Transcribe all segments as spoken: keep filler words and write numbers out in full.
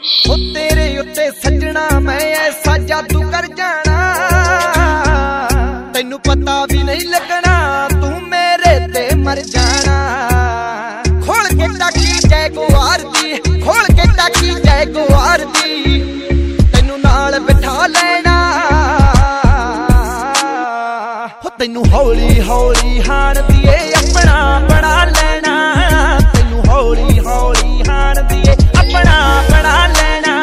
ओ तेरे उत्ते सजना मैं ऐसा जादू कर जाना, तैनू पता भी नहीं लगना तू मेरे ते मर जाना। खोल के टाकी जय गुआर दी, खोल के टाकी जय गुआर दी, तैनू नाल बिठा लेना। हो तैनू हौली हौली हार दिए अपना बना लेना, तैनू हौली हौली हार दिए अपना बना लेना।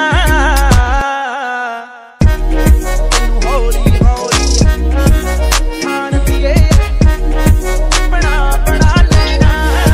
तैनू हौली हौली हार दिए अपना बना लेना।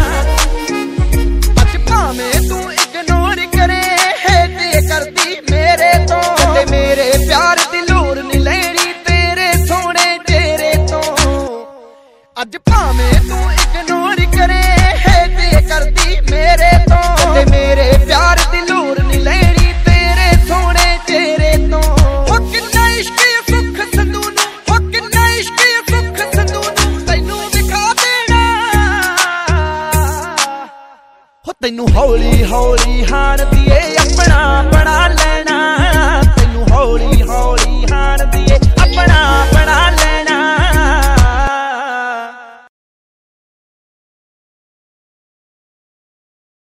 अज भावें तू इग्नोर करे है ते करदी मेरे तो, ते मेरे प्यार दी लोड़ नहीं लेनी तेरे सोने तेरे तो। अज भावें तू इग्नोर करे है ते करदी मेरे तो, ते मेरे प्यार दी लोड़ नहीं लेनी तेरे सोने तेरे तो। हो किन्ना इश्क सुख संधू नू, हो किन्ना इश्क सुख संधू नू तैनू दिखा देना। हो तैनू हौली हौली हार दिए अपना बना लेना।